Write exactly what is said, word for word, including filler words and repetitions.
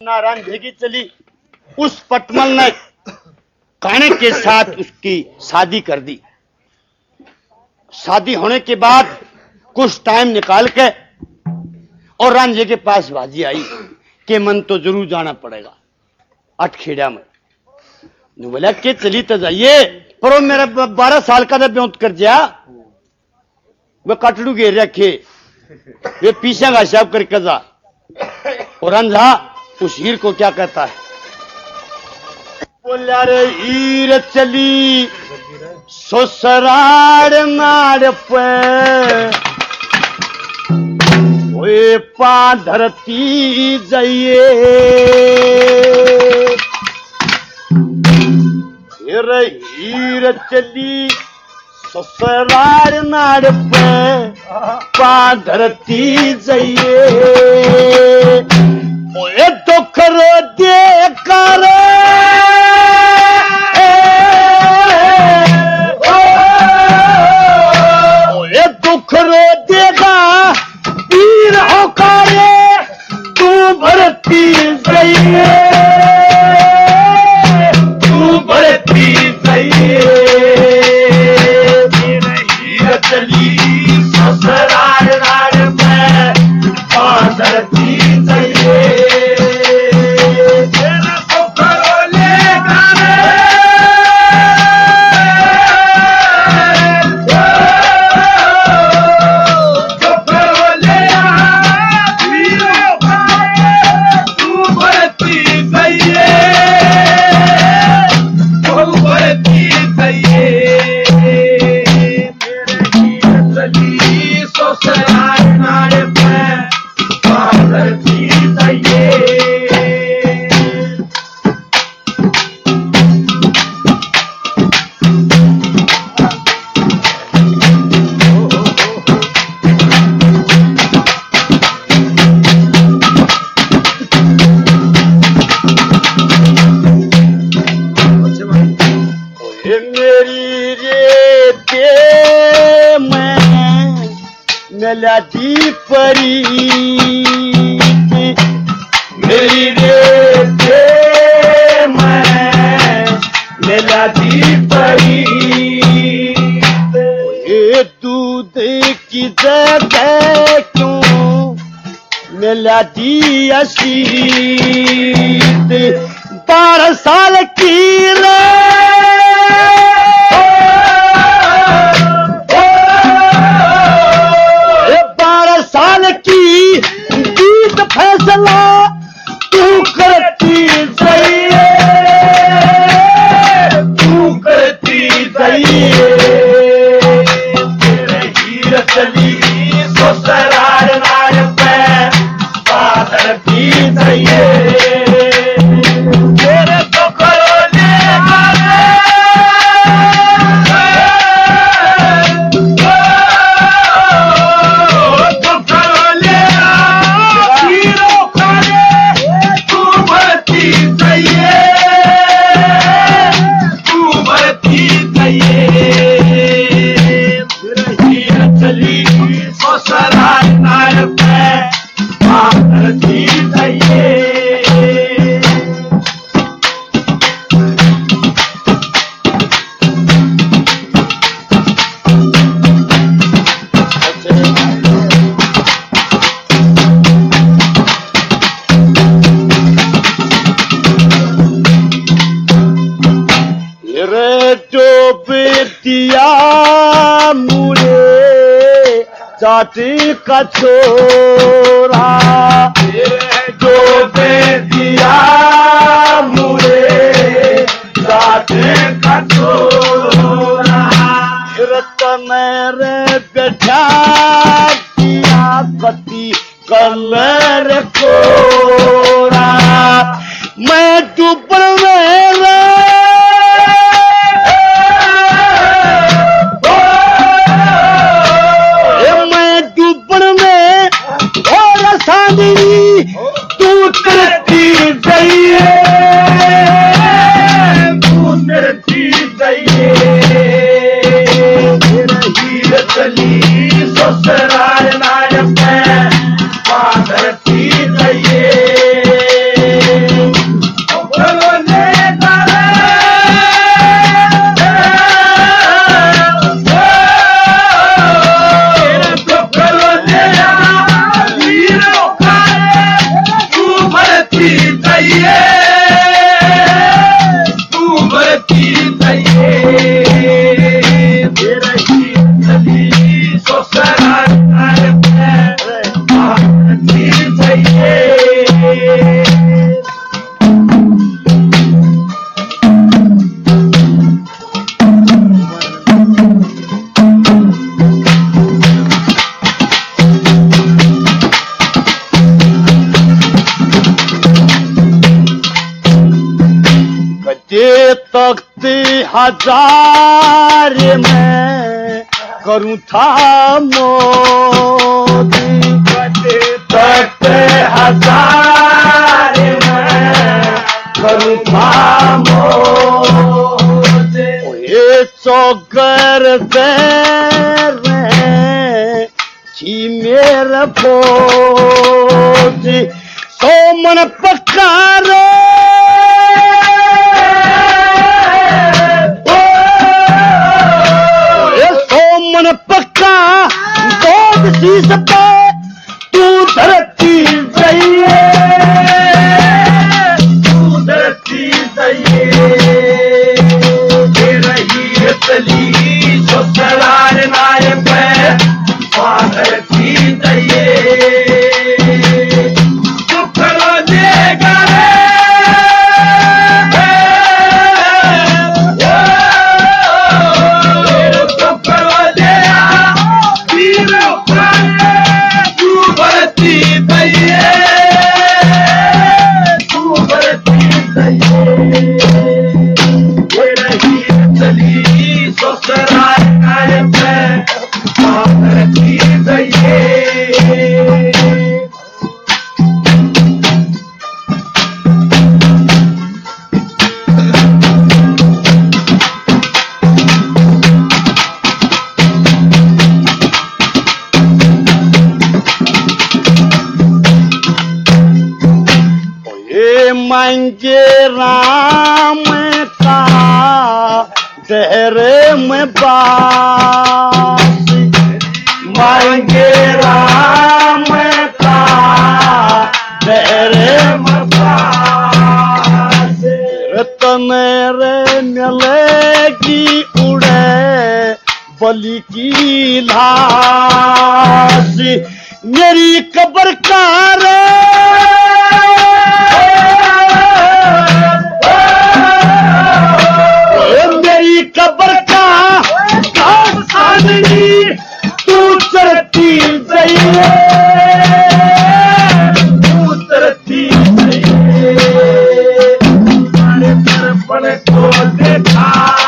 नारायण भेगी चली। उस पटमल ने काने के साथ उसकी शादी कर दी। शादी होने के बाद कुछ टाइम निकाल के और रांझे के पास बाजी आई कि मन तो जरूर जाना पड़ेगा अटखेड़ा में। बोला कि चली तो जाइए, पर वो मेरा बारह साल का ब्योंत कर दिया। वह कटड़ू घेर रखे, वे पीछे का हिसाब करके जा। और रांझा उस हीर को क्या कहता है, बोला रे हीर चली ससुराल नाड़ पे, ओए पा धरती जाइए। रे हीर चली ससुराल नाड़ पे, पा धरती जाइए। ओए दुख रो दे कर ओए दुख रो देगा पीर होकारे तू भरती जाइए, तू भरती जाइए। हीर चली ससुराल नाड़ पे, पा धरती जाइए। मेरी परी मेरी रे मैं मेला दी परी, ये दूध की जगह क्यों मेला दी असीत। बारह साल की रे फैसला तू करती जाइए, तू करती जाइए। हीर चली ससुराल नाड़ पे, पा धरती जाइए। तेरे तो करो ले जाति का छोरा जो दे दिया मुझे जाति का छोरा। रत मेरे बेटा किया पति कलर कोरा, मैं डूबल मेरा तू करती जाइए, तू करती जाइए। हीर चली ससुराल नाड़ पे, पा धरती जाइए। ते तख्त हजार में करूं था मोदी, ते तख्त हजार में करूं था मोदी। ये चौकर दे रहे छी मेरे फौजी, सोमन पकारो सोमन पक्का दो शीश पे तू धरती जाइए, तू धरती जाइए रही चली जो सरार नायक पे धरती जाइए मांगे राम का देहरे में बास, मांगे राम का देहरे में बास। तमेरे मिलेगी उड़े बलि की लाश, मेरी कब्र का रे कब्र का सादगी तू चलती जाइए, तू चलती जाइए, सारे दर्पण को देखा